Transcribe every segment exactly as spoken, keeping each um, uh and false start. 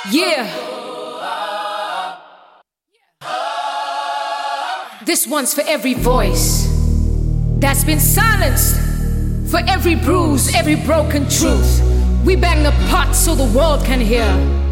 Yeah. This one's for every voice that's been silenced, for every bruise, every broken truth. We bang the pot so the world can hear.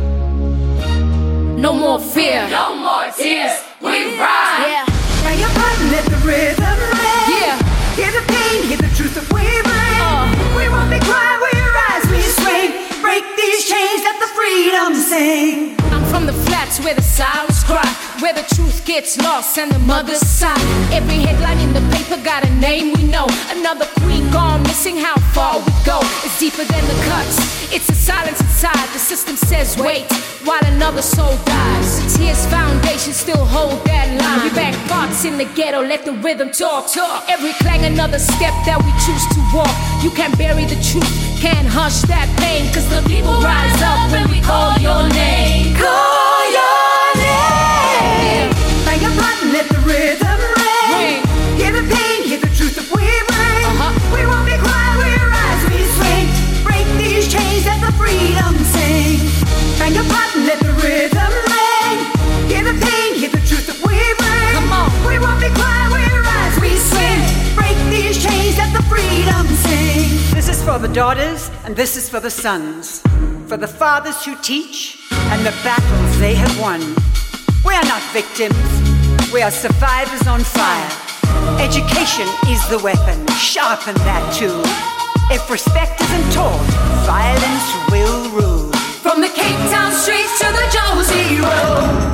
No more fear, no more tears, we rise. Yeah. Bang your pot and let the rhythm ring. Yeah. Hear the pain, hear the truth that we bring. Uh. We won't be quiet, we rise, we swing. Break these chains, let the freedom sing. I'm from the flats where the sirens cry, where the truth gets lost and the mothers sigh. Every headline in the paper got a name we know. Another queen gone missing, how far we go. It's deeper than the cuts, it's the silence inside. The system says wait, while another soul dies. Tears foundation still hold that line. We bang thoughts in the ghetto, let the rhythm talk, talk. Every clang another step that we choose to walk. You can't bury the truth, can't hush that pain, cause the people rise up when we call your name. Call your name. Yeah. Bang your pot and let the rhythm ring. Ring. Hear the pain, hear the truth that we bring. Uh-huh. We won't be quiet, we rise, we swing. Break these chains, let the freedom sing. Bang your pot and let the rhythm ring. Hear the pain, hear the truth that we bring. Come on. We won't be quiet, we rise, we swing. Break these chains, let the freedom sing. This is for the daughters and this is for the sons. For the fathers who teach and the battles they have won. We are not victims, we are survivors on fire. Education is the weapon, sharpen that tool. If respect isn't taught, violence will rule. From the Cape Town streets to the Jonesy Road.